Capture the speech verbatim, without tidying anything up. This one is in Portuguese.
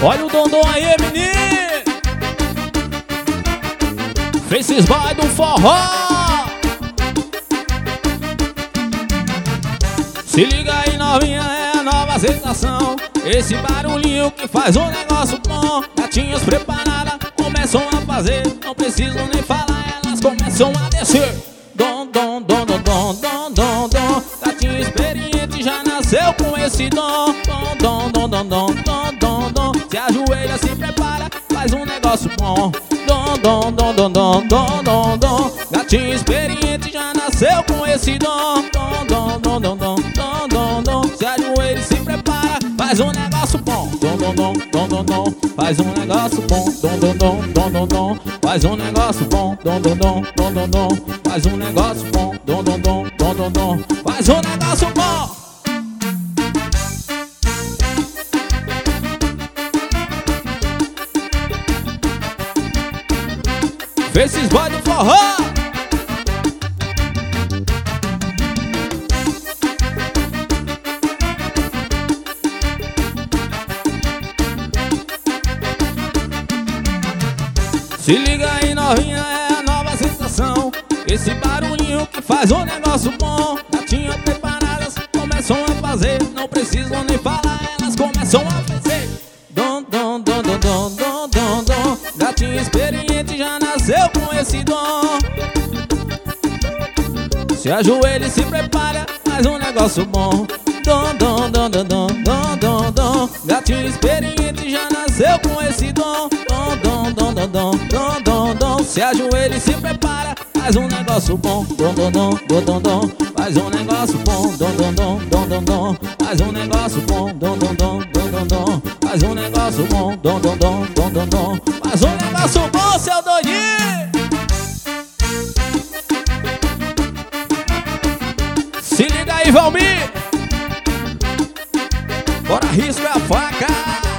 Olha o Dondon aí, menino. Faces boy do forró. Se liga aí, novinha, é a nova sensação. Esse barulhinho que faz um negócio bom. Gatinhas preparadas começam a fazer. Não preciso nem falar, elas começam a descer. Dom, dom, dom, dom, dom, dom, dom, dom. Gatinho experiente já nasceu com esse dom. Dom, dom, dom, dom, dom, dom, dom, dom. Se ajoelha, se prepara, faz um negócio bom. Dom, dom, dom, dom, dom, dom, dom, dom. Gatinho experiente já nasceu com esse dom. Dom, dom, dom, dom, dom, dom, dom, dom. Se ajoelha, se prepara, faz um negócio bom. Dom, dom, dom, dom, dom, dom. Faz um negócio bom. Dom, dom, dom, dom, dom, dom. Faz um negócio bom. Dom, dom, dom, dom, dom, dom. Faz um negócio bom. Dom, dom, dom, dom, dom, dom. Faz um negócio bom. Faces boy do forró. Se liga aí, novinha, é a nova sensação. Esse barulhinho que faz um negócio bom. Gatinhas preparadas começam a fazer. Não precisam nem falar, elas começam a fazer. Dom, dom, dom, dom, dom, dom, dom, dom. Gatinho experiente já nasceu com esse dom. Se ajoelha e se prepara, faz um negócio bom. Dom, dom, dom, dom, dom, dom, dom, dom. Gatinho experiente já nasceu com esse dom. Dom, dom, dom, dom, dom, dom, dom, dom. Se ajoelha e se prepara, faz um negócio bom. Dom, dom, dom, dom, dom, dom. Faz um negócio bom. Dom, dom, dom, dom, dom, dom. Faz um negócio bom. Dom, dom, dom, dom, dom, dom. Faz um negócio bom. Dom, dom, dom, dom, dom, dom. Faz um negócio bom, seu doidinho. Se liga aí, Valmir. Bora, risca a faca.